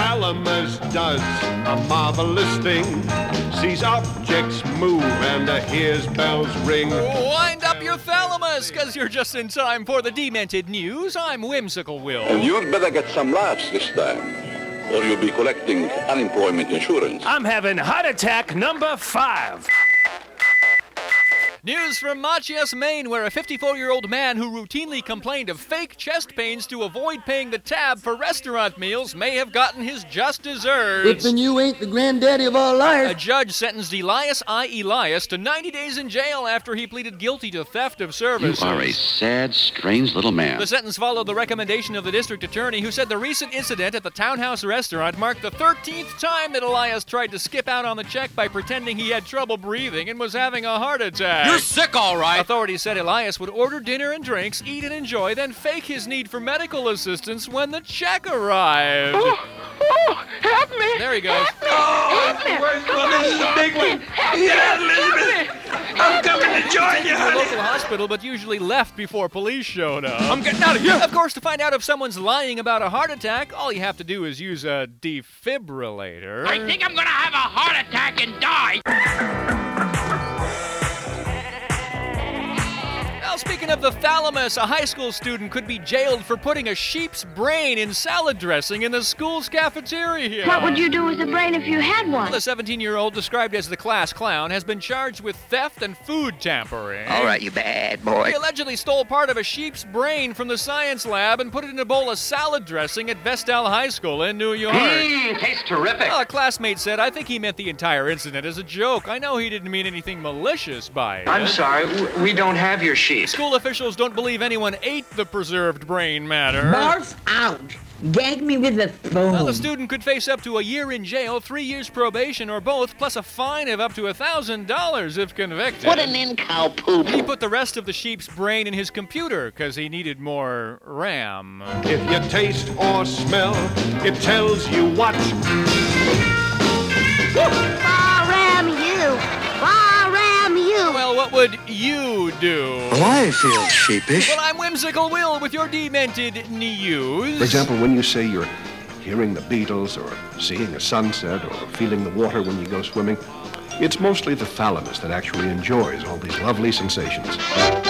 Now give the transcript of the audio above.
thalamus does a marvelous thing. Sees objects move and hears bells ring. Wind up your thalamus, because you're just in time for the Demented News. I'm Whimsical Will. And you'd better get some laughs this time, or you'll be collecting unemployment insurance. I'm having heart attack number 5. News from Machias, Maine, where a 54-year-old man who routinely complained of fake chest pains to avoid paying the tab for restaurant meals may have gotten his just desserts. If then you ain't the granddaddy of all liars. A judge sentenced Elias Elias to 90 days in jail after he pleaded guilty to theft of services. You are a sad, strange little man. The sentence followed the recommendation of the district attorney, who said the recent incident at the Townhouse restaurant marked the 13th time that Elias tried to skip out on the check by pretending he had trouble breathing and was having a heart attack. You're sick, all right. Authorities said Elias would order dinner and drinks, eat and enjoy, then fake his need for medical assistance when the check arrived. Oh, help me. There he goes. Help me. This is a big one. Yeah, Elizabeth. I'm coming to join you, To a honey. local hospital, but usually left before police showed up. I'm getting out of here. Of course, to find out if someone's lying about a heart attack, all you have to do is use a defibrillator. I think I'm gonna have a heart attack and die. Well, speaking of the thalamus, a high school student could be jailed for putting a sheep's brain in salad dressing in the school's cafeteria. What would you do with the brain if you had one? The 17-year-old, described as the class clown, has been charged with theft and food tampering. All right, you bad boy. He allegedly stole part of a sheep's brain from the science lab and put it in a bowl of salad dressing at Vestal High School in New York. Tastes terrific. Well, a classmate said, I think he meant the entire incident as a joke. I know he didn't mean anything malicious by it. I'm sorry, we don't have your sheep. School officials don't believe anyone ate the preserved brain matter. Barf out. Gag me with the phone. Well, the student could face up to a year in jail, 3 years probation, or both, plus a fine of up to $1,000 if convicted. What an in-cow-poop. He put the rest of the sheep's brain in his computer because he needed more RAM. If you taste or smell, it tells you what. Ram you. Ram you. Well, what would you do? Well, I feel sheepish. Well, I'm Whimsical Will with your Demented News. For example, when you say you're hearing the Beatles or seeing a sunset or feeling the water when you go swimming, it's mostly the thalamus that actually enjoys all these lovely sensations.